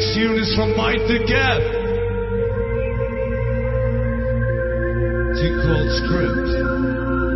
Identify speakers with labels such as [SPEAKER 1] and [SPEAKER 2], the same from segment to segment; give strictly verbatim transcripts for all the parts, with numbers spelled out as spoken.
[SPEAKER 1] Next tune is from Bite the Gap. Tune called Script.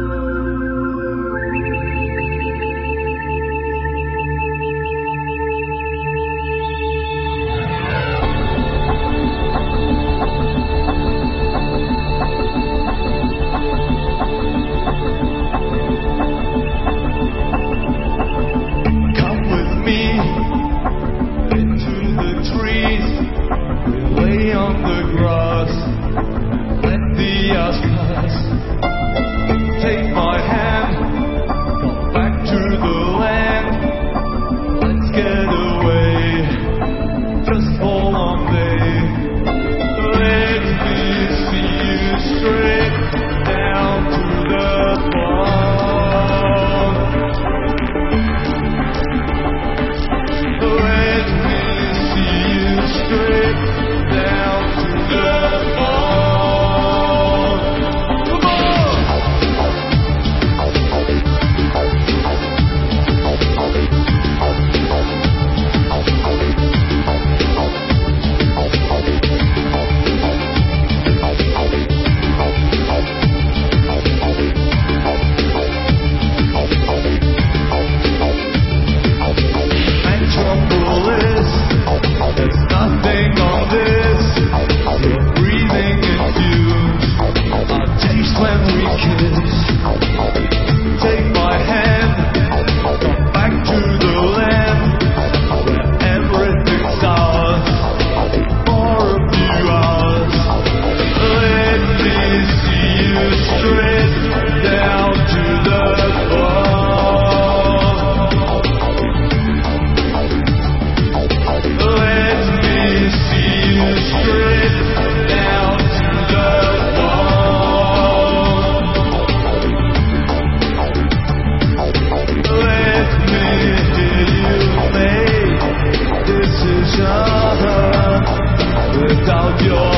[SPEAKER 1] Without your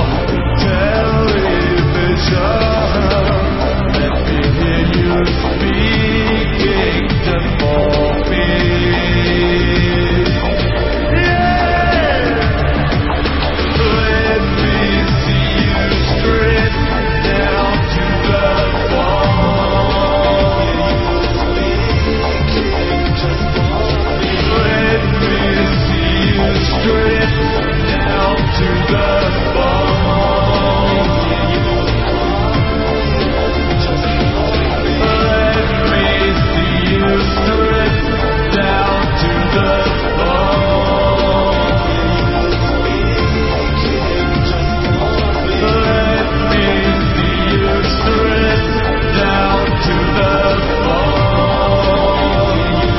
[SPEAKER 1] television, let me hear you speaking to me. Yeah. Let me see you straight down to the wall. Let me see you straight down to the bone. Let me see you strip down to the bone. Let me see you strip down to the bone.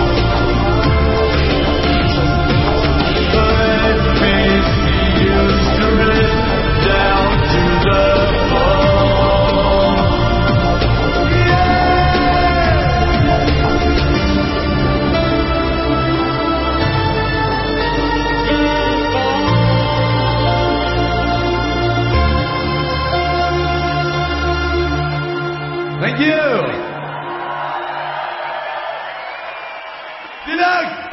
[SPEAKER 1] Let me see you strip down to the bone. Thank you. Vielen Dank.